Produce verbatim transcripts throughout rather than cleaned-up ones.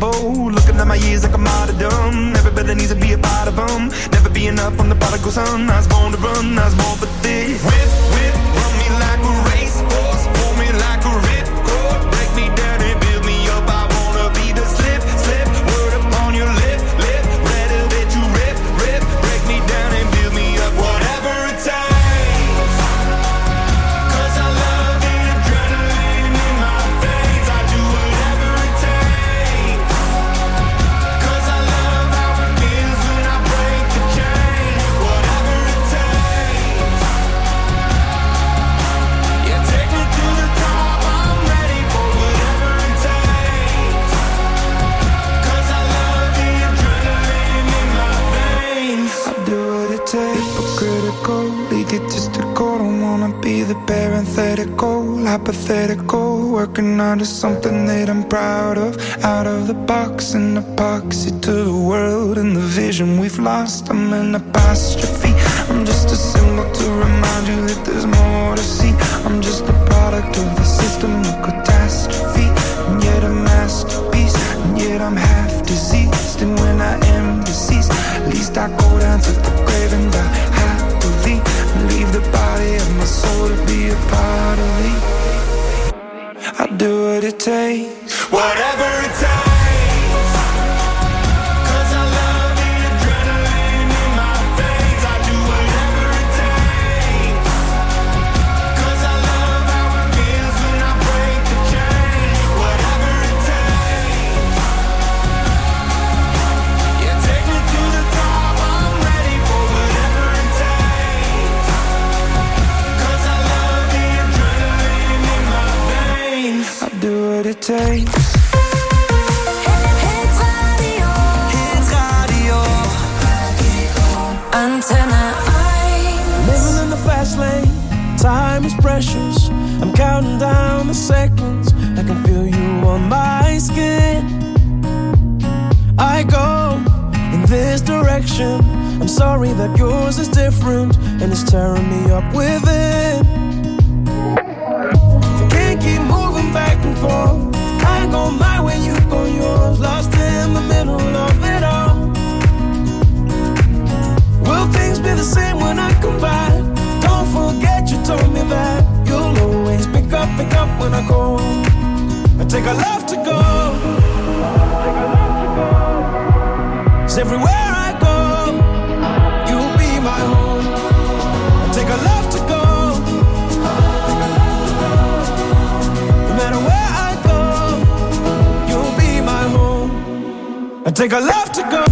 unforgettable. Looking at my years like I'm martyrdom. Everybody needs to be a part of them. Never be enough, I'm the prodigal son. I was born to run, I was born for this. Whip, whip, run me like a racehorse. Pull me like a ripcord. Break me down and build me up. I wanna be the slip, slip. Word upon your lip, lip. Ready that you rip, rip. Break me down and build me up. Whatever it takes. Egotistical, don't wanna be the parenthetical, hypothetical, working onto something that I'm proud of. Out of the box, an epoxy to the world and the vision we've lost. I'm an apostrophe, I'm just a symbol to remind you that there's more to see. I'm just a product of the system of catastrophe, and yet a masterpiece, and yet I'm half diseased. And when I am deceased, at least I go down to the grave and die happily. Leave the body of my soul to be a part of me. I'll do what it takes, whatever it takes. It takes. Hit radio, hit radio, Antenne one. Living in the fast lane, time is precious. I'm counting down the seconds. I can feel you on my skin. I go in this direction. I'm sorry that yours is different, and it's tearing me up within. I can't keep moving back and forth. I go my way, you go yours. Lost in the middle of it all. Will things be the same when I come back? Don't forget you told me that you'll always pick up, pick up when I go. I take a love to go. Cause everywhere I go, you'll be my home. I take a love to go. No matter where I go, you'll be my home. I take a love to go.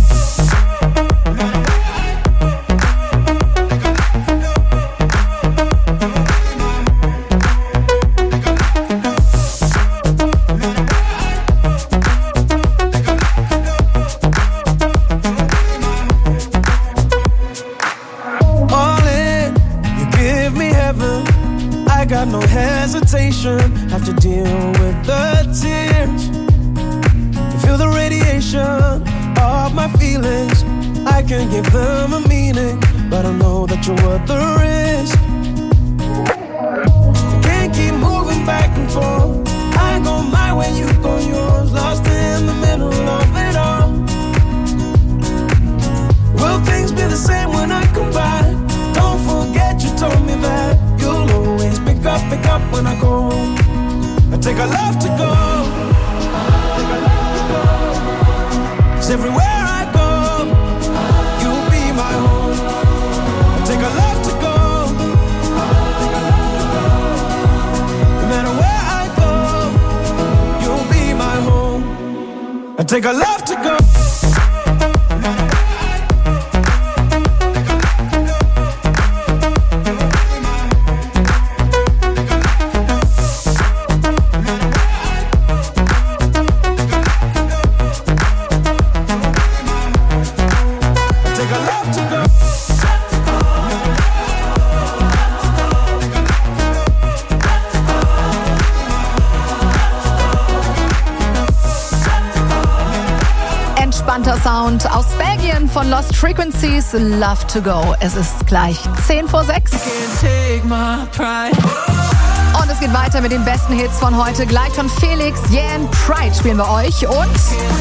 No hesitation, have to deal with the tears. Feel the radiation of my feelings. I can give them a meaning, but I know that you're worth the risk. I can't keep moving back and forth. I go my way, you go yours. Lost in the middle of it all. Will things be the same when I come back? Don't forget you told me that you'll always pick up, pick up when I go. I take a love to go. Cause everywhere I go, you'll be my home. I take a love to go. No matter where I go, you'll be my home. I take a love to go. Sound aus Belgien von Lost Frequencies, Love to Go. Es ist gleich zehn vor sechs. Und es geht weiter mit den besten Hits von heute. Gleich von Felix, Jan, Pride spielen wir euch. Und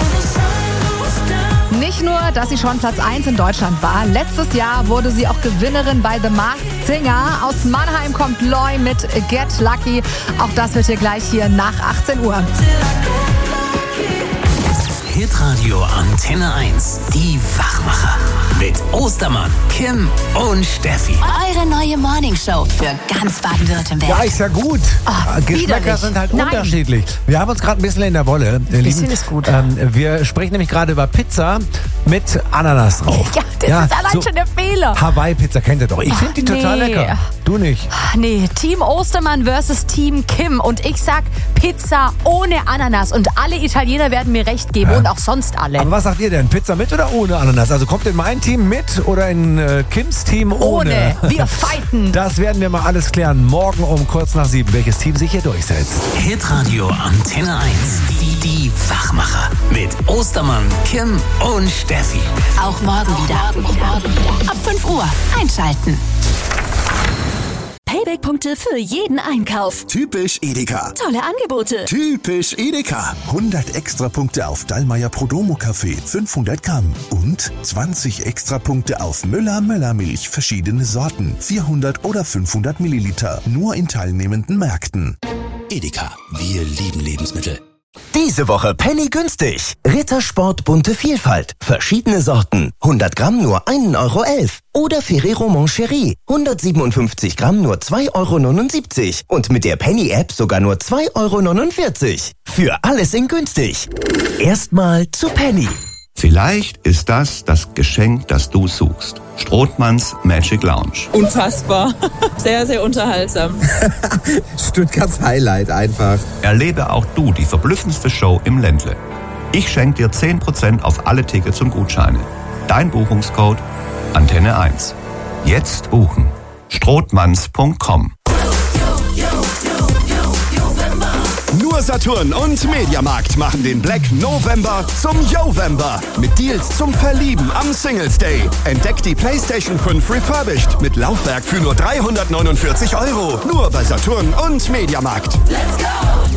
nicht nur, dass sie schon Platz eins in Deutschland war. Letztes Jahr wurde sie auch Gewinnerin bei The Masked Singer. Aus Mannheim kommt Loy mit Get Lucky. Auch das wird hier gleich hier nach achtzehn Uhr. Hitradio Antenne eins. Die Wachmacher. Mit Ostermann, Kim und Steffi. Eure neue Morningshow für ganz Baden-Württemberg. Ja, ist ja gut. Oh, Geschmäcker widerlich. sind halt Nein. unterschiedlich. Wir haben uns gerade ein bisschen in der Wolle. Ein bisschen ist gut. Ähm, wir sprechen nämlich gerade über Pizza mit Ananas drauf. Ja, das ist allein schon der Fehler. Hawaii-Pizza kennt ihr doch. Ich finde die total nee. lecker. Du nicht? Nee, Team Ostermann versus Team Kim. Und ich sag Pizza ohne Ananas. Und alle Italiener werden mir recht geben. Ja. Und auch sonst alle. Aber was sagt ihr denn? Pizza mit oder ohne Ananas? Also kommt in mein Team mit oder in äh, Kims Team ohne? Ohne. Wir fighten. Das werden wir mal alles klären. Morgen um kurz nach sieben, welches Team sich hier durchsetzt. Hitradio Antenne eins. Die, die Wachmacher. Mit Ostermann, Kim und Steffi. Auch morgen wieder. Ab fünf Uhr einschalten. Payback-Punkte für jeden Einkauf. Typisch Edeka. Tolle Angebote. Typisch Edeka. hundert Extrapunkte auf Dallmayr Prodomo Kaffee, fünfhundert Gramm. Und zwanzig Extrapunkte auf Müller Müller Milch, verschiedene Sorten, vierhundert oder fünfhundert Milliliter. Nur in teilnehmenden Märkten. Edeka, wir lieben Lebensmittel. Diese Woche Penny günstig. Rittersport bunte Vielfalt. Verschiedene Sorten. hundert Gramm nur ein Euro elf. Oder Ferrero Moncherie. hundertsiebenundfünfzig Gramm nur zwei Euro neunundsiebzig. Und mit der Penny-App sogar nur zwei Euro neunundvierzig. Für alles in günstig. Erstmal zu Penny. Vielleicht ist das das Geschenk, das du suchst. Strothmanns Magic Lounge. Unfassbar. Sehr, sehr unterhaltsam. Stuttgarts Highlight einfach. Erlebe auch du die verblüffendste Show im Ländle. Ich schenke dir zehn Prozent auf alle Tickets und Gutscheine. Dein Buchungscode Antenne eins. Jetzt buchen. strothmanns punkt com. Nur Saturn und Mediamarkt machen den Black November zum Yovember. Mit Deals zum Verlieben am Singles Day. Entdeckt die PlayStation fünf Refurbished mit Laufwerk für nur dreihundertneunundvierzig Euro. Nur bei Saturn und Mediamarkt. Let's go!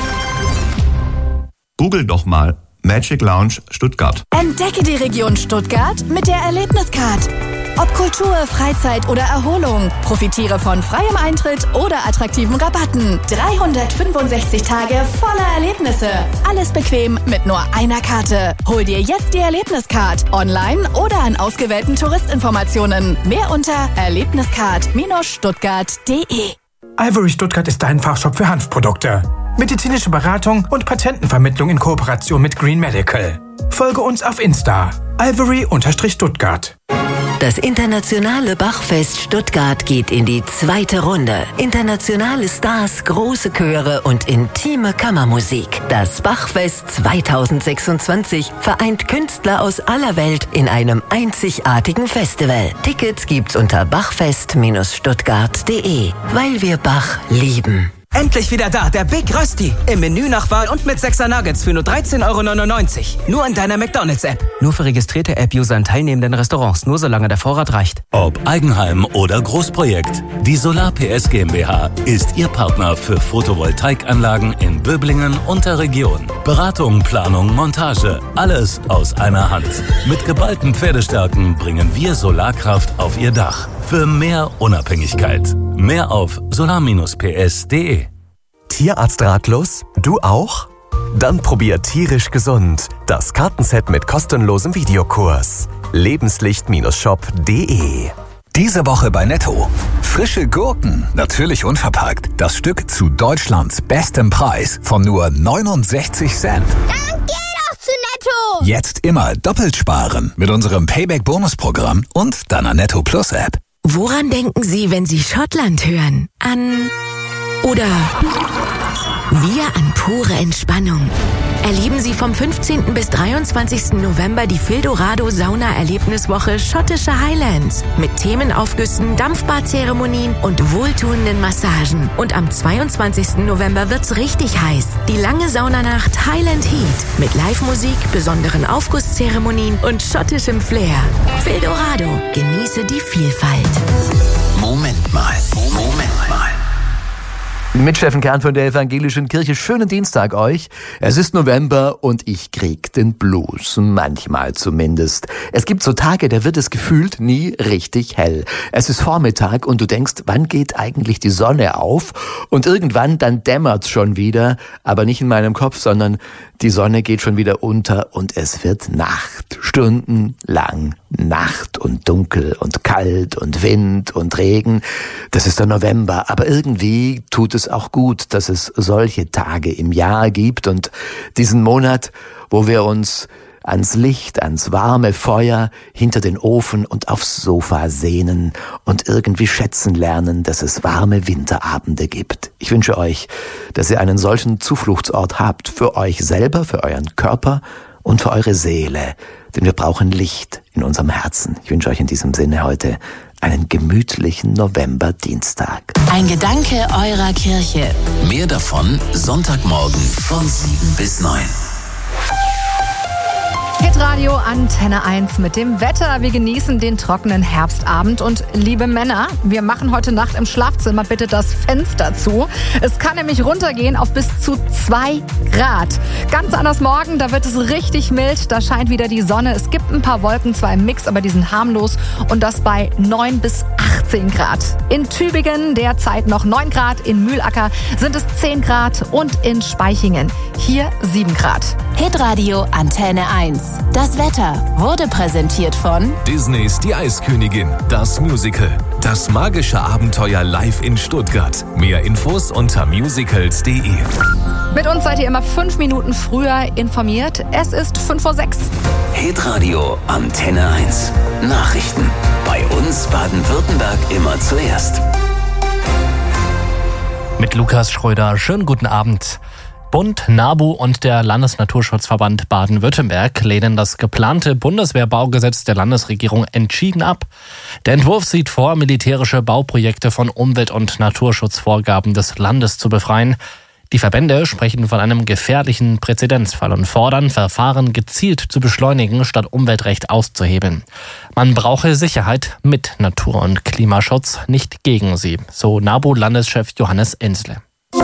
Google doch mal Magic Lounge Stuttgart. Entdecke die Region Stuttgart mit der Erlebniscard. Ob Kultur, Freizeit oder Erholung, profitiere von freiem Eintritt oder attraktiven Rabatten. dreihundertfünfundsechzig Tage voller Erlebnisse. Alles bequem mit nur einer Karte. Hol dir jetzt die Erlebniscard online oder an ausgewählten Touristinformationen. Mehr unter erlebniscard Stuttgart punkt de. Ivory Stuttgart ist dein Fachshop für Hanfprodukte. Medizinische Beratung und Patentenvermittlung in Kooperation mit Green Medical. Folge uns auf Insta. Ivory-Stuttgart. Das internationale Bachfest Stuttgart geht in die zweite Runde. Internationale Stars, große Chöre und intime Kammermusik. Das Bachfest zweitausendsechsundzwanzig vereint Künstler aus aller Welt in einem einzigartigen Festival. Tickets gibt's unter bachfest Stuttgart punkt de, weil wir Bach lieben. Endlich wieder da, der Big Rösti. Im Menü nach Wahl und mit sechser Nuggets für nur dreizehn Euro neunundneunzig. Nur in deiner McDonald's-App. Nur für registrierte App-User in teilnehmenden Restaurants. Nur solange der Vorrat reicht. Ob Eigenheim oder Großprojekt, die Solar P S GmbH ist Ihr Partner für Photovoltaikanlagen in Böblingen und der Region. Beratung, Planung, Montage, alles aus einer Hand. Mit geballten Pferdestärken bringen wir Solarkraft auf Ihr Dach. Für mehr Unabhängigkeit. Mehr auf solar Bindestrich p s punkt de. Tierarzt ratlos? Du auch? Dann probier tierisch gesund. Das Kartenset mit kostenlosem Videokurs. Lebenslicht-shop punkt de. Diese Woche bei Netto. Frische Gurken, natürlich unverpackt. Das Stück zu Deutschlands bestem Preis von nur neunundsechzig Cent. Dann geh doch zu Netto! Jetzt immer doppelt sparen mit unserem Payback-Bonus-Programm und deiner Netto Plus App. Woran denken Sie, wenn Sie Schottland hören? An... oder... wir an pure Entspannung. Erleben Sie vom fünfzehnten bis dreiundzwanzigsten November die Fildorado Sauna-Erlebniswoche Schottische Highlands mit Themenaufgüssen, Dampfbadzeremonien und wohltuenden Massagen. Und am zweiundzwanzigsten November wird's richtig heiß. Die lange Saunanacht Highland Heat mit Live-Musik, besonderen Aufgusszeremonien und schottischem Flair. Fildorado, genieße die Vielfalt. Moment mal, Moment mal. Mit Steffen Kern von der Evangelischen Kirche. Schönen Dienstag euch. Es ist November und ich krieg den Blues. Manchmal zumindest. Es gibt so Tage, da wird es gefühlt nie richtig hell. Es ist Vormittag und du denkst, wann geht eigentlich die Sonne auf? Und irgendwann, dann dämmert's schon wieder. Aber nicht in meinem Kopf, sondern die Sonne geht schon wieder unter und es wird Nacht. Stundenlang Nacht und dunkel und kalt und Wind und Regen. Das ist der November. Aber irgendwie tut es auch gut, dass es solche Tage im Jahr gibt und diesen Monat, wo wir uns ans Licht, ans warme Feuer, hinter den Ofen und aufs Sofa sehnen und irgendwie schätzen lernen, dass es warme Winterabende gibt. Ich wünsche euch, dass ihr einen solchen Zufluchtsort habt für euch selber, für euren Körper und für eure Seele, denn wir brauchen Licht in unserem Herzen. Ich wünsche euch in diesem Sinne heute einen gemütlichen November-Dienstag. Ein Gedanke eurer Kirche. Mehr davon Sonntagmorgen von sieben bis neun. Hitradio Antenne eins mit dem Wetter. Wir genießen den trockenen Herbstabend und liebe Männer, wir machen heute Nacht im Schlafzimmer bitte das Fenster zu. Es kann nämlich runtergehen auf bis zu zwei Grad. Ganz anders morgen, da wird es richtig mild, da scheint wieder die Sonne. Es gibt ein paar Wolken, zwar im Mix, aber die sind harmlos und das bei neun bis achtzehn Grad. In Tübingen derzeit noch neun Grad, in Mühlacker sind es zehn Grad und in Spaichingen hier sieben Grad. Hitradio Antenne eins. Das Wetter wurde präsentiert von Disneys Die Eiskönigin, das Musical. Das magische Abenteuer live in Stuttgart. Mehr Infos unter musicals punkt de. Mit uns seid ihr immer fünf Minuten früher informiert. Es ist fünf Uhr sechs. Hitradio Antenne eins. Nachrichten. Bei uns Baden-Württemberg immer zuerst. Mit Lukas Schröder. Schönen guten Abend. Bund, NABU und der Landesnaturschutzverband Baden-Württemberg lehnen das geplante Bundeswehrbaugesetz der Landesregierung entschieden ab. Der Entwurf sieht vor, militärische Bauprojekte von Umwelt- und Naturschutzvorgaben des Landes zu befreien. Die Verbände sprechen von einem gefährlichen Präzedenzfall und fordern, Verfahren gezielt zu beschleunigen, statt Umweltrecht auszuhebeln. Man brauche Sicherheit mit Natur- und Klimaschutz, nicht gegen sie, so NABU-Landeschef Johannes Ensle.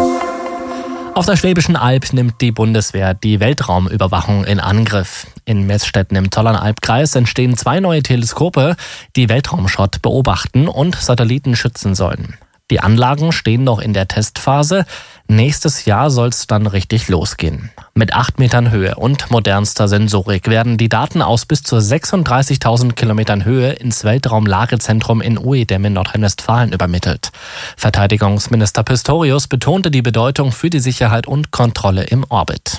Auf der Schwäbischen Alb nimmt die Bundeswehr die Weltraumüberwachung in Angriff. In Meßstetten im Zollernalbkreis entstehen zwei neue Teleskope, die Weltraumschrott beobachten und Satelliten schützen sollen. Die Anlagen stehen noch in der Testphase. Nächstes Jahr soll es dann richtig losgehen. Mit acht Metern Höhe und modernster Sensorik werden die Daten aus bis zu sechsunddreißigtausend Kilometern Höhe ins Weltraumlagezentrum in Uedem in Nordrhein-Westfalen übermittelt. Verteidigungsminister Pistorius betonte die Bedeutung für die Sicherheit und Kontrolle im Orbit.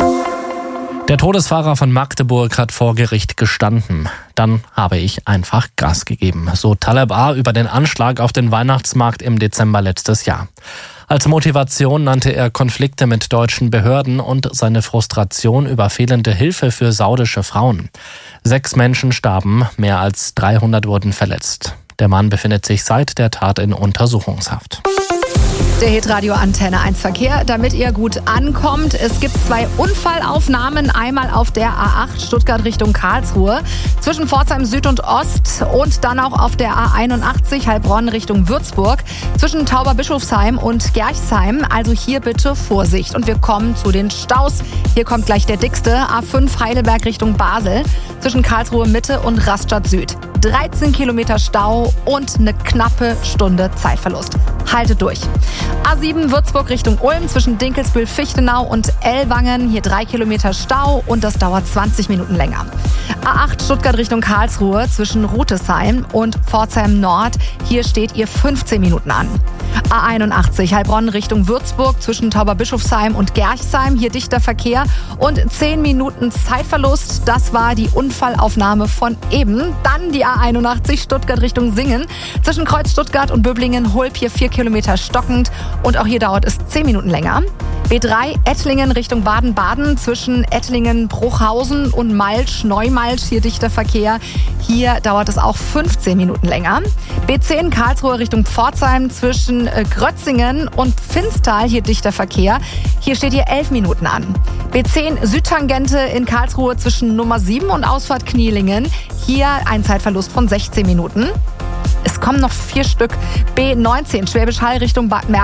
Der Todesfahrer von Magdeburg hat vor Gericht gestanden. Dann habe ich einfach Gas gegeben, so Taleb A. über den Anschlag auf den Weihnachtsmarkt im Dezember letztes Jahr. Als Motivation nannte er Konflikte mit deutschen Behörden und seine Frustration über fehlende Hilfe für saudische Frauen. Sechs Menschen starben, mehr als dreihundert wurden verletzt. Der Mann befindet sich seit der Tat in Untersuchungshaft. Der Hitradio Antenne eins Verkehr, damit ihr gut ankommt. Es gibt zwei Unfallaufnahmen, einmal auf der A acht Stuttgart Richtung Karlsruhe, zwischen Pforzheim Süd und Ost und dann auch auf der A einundachtzig Heilbronn Richtung Würzburg, zwischen Tauberbischofsheim und Gerchsheim. Also hier bitte Vorsicht. Und wir kommen zu den Staus. Hier kommt gleich der dickste, A fünf Heidelberg Richtung Basel, zwischen Karlsruhe Mitte und Rastatt Süd. dreizehn Kilometer Stau und eine knappe Stunde Zeitverlust. Haltet durch. A sieben Würzburg Richtung Ulm, zwischen Dinkelsbühl-Fichtenau und Ellwangen. Hier drei Kilometer Stau und das dauert zwanzig Minuten länger. A acht Stuttgart Richtung Karlsruhe, zwischen Rutesheim und Pforzheim Nord. Hier steht ihr fünfzehn Minuten an. A einundachtzig Heilbronn Richtung Würzburg, zwischen Tauberbischofsheim und Gerchsheim. Hier dichter Verkehr und zehn Minuten Zeitverlust. Das war die Unfallaufnahme von eben. Dann die A einundachtzig Stuttgart Richtung Singen, zwischen Kreuz Stuttgart und Böblingen-Hulp. Hier vier Kilometer stockend und auch hier dauert es zehn Minuten länger. B drei Ettlingen Richtung Baden-Baden, zwischen Ettlingen-Bruchhausen und Malsch, Neumalsch, hier dichter Verkehr. Hier dauert es auch fünfzehn Minuten länger. B zehn Karlsruhe Richtung Pforzheim, zwischen Grötzingen und Finstal, hier dichter Verkehr. Hier steht hier elf Minuten an. B zehn Südtangente in Karlsruhe zwischen Nummer sieben und Ausfahrt Knielingen. Hier ein Zeitverlust von sechzehn Minuten. Es kommen noch vier Stück. B neunzehn Schwäbisch Hall Richtung Bad Merkh.